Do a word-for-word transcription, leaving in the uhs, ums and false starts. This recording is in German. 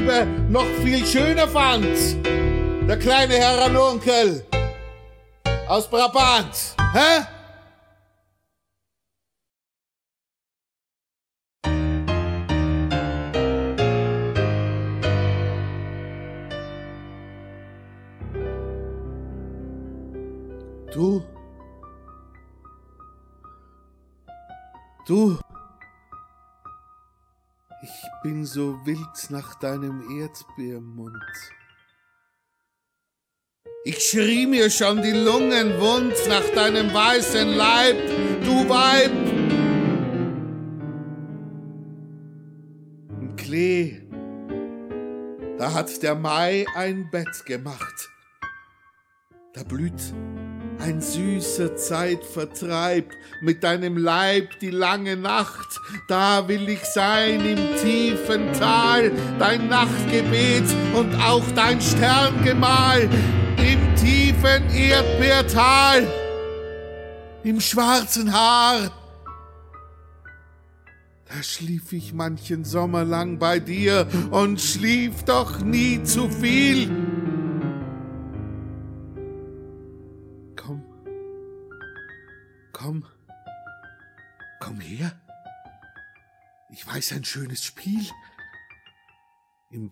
noch viel schöner fand. Der kleine Herr Ranunkel aus Brabant. Hä? Du, du, ich bin so wild nach deinem Erdbeermund. Ich schrie mir schon die Lungen wund nach deinem weißen Leib, du Weib. Im Klee, da hat der Mai ein Bett gemacht. Da blüht ein süßer Zeitvertreib mit deinem Leib die lange Nacht. Da will ich sein im tiefen Tal, dein Nachtgebet und auch dein Sterngemahl. Im tiefen Erdbeertal, im schwarzen Haar. Da schlief ich manchen Sommer lang bei dir und schlief doch nie zu viel. Komm, komm, komm her. Ich weiß ein schönes Spiel.